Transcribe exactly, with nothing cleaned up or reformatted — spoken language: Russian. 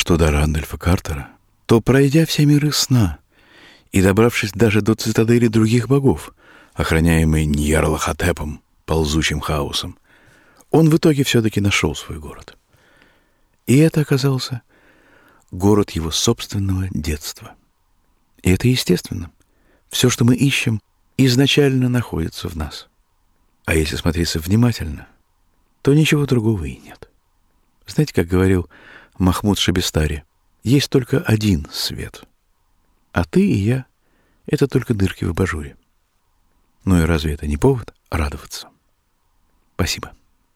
что до Рандольфа Картера, то, пройдя все миры сна и добравшись даже до цитадели других богов, охраняемой Ньярлахотепом, ползучим хаосом, он в итоге все-таки нашел свой город. И это оказался город его собственного детства. И это естественно. Все, что мы ищем, изначально находится в нас. А если смотреться внимательно, то ничего другого и нет. Знаете, как говорил Махмуд Шабестари, есть только один свет. А ты и я — это только дырки в абажуре. Ну и разве это не повод радоваться? Спасибо.